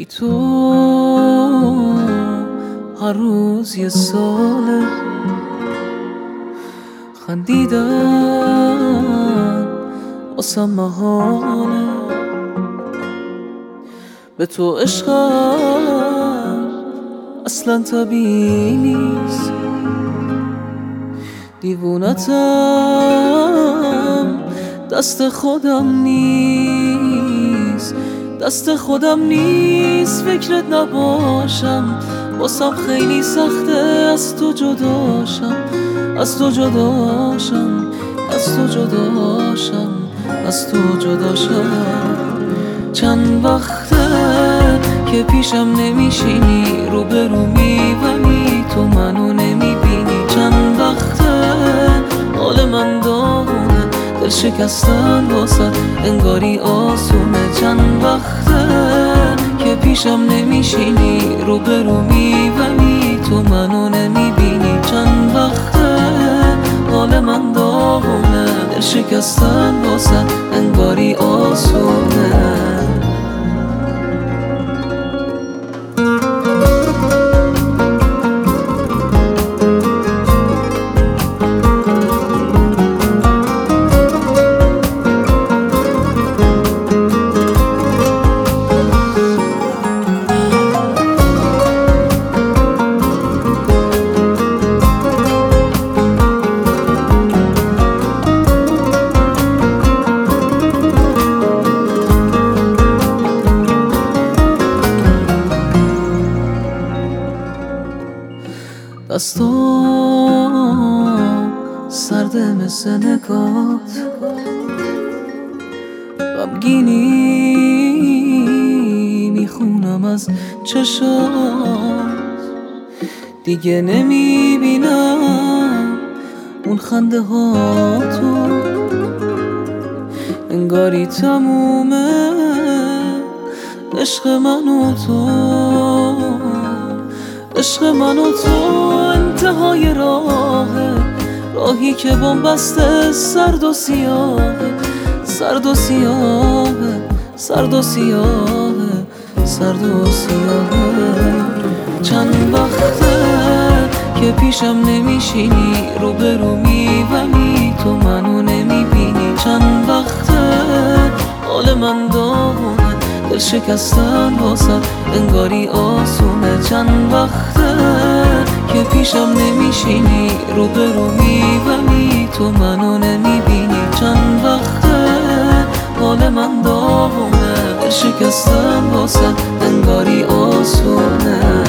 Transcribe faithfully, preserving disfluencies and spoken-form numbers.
بی تو هر روز یه ساله، خندیدن واسم محاله. به تو عشقم اصلا طبیعی نیست، دیوونتم دست خودم نیست، دست خودم نیست. فکرت نباشم واسم خیلی سخته، از تو جداشم، از تو جداشم، از تو جداشم، از تو جداشم. چند وقته که پیشم نمیشینی، رو به رو میونی، تو منو نمیبینی. چند وقته حال من داغونه، دل شکستن واسه انگاری آسونه. چند وقته که پیشم نمیشینی، رو به رو میونی، تو منو نمیبینی. چند وقته حال من داغونه، دل شکستن واسه انگاری آسونه. دستام سرده مثل نگات، غمگینی میخونم از چشات. دیگه نمیبینم اون خنده ها تو، انگاری تمومه عشق من و تو، عشق من و تو. انتهای راهه، راهی که بن‌بسته سرد و سیاهه، سرد و سیاهه، سرد و سیاهه، سرد و سیاهه. چند وقته که پیشم نمیشینی، رو به رو میونی، تو منو نمیبینی. چند وقته حال من داغونه، دل شکستن واسه انگاری آسونه. چند وقته که پیشم نمیشینی، رو به رو میونی، تو منو نمیبینی. چند وقته حال من داغونه، دل شکستن واسه انگاری آسونه.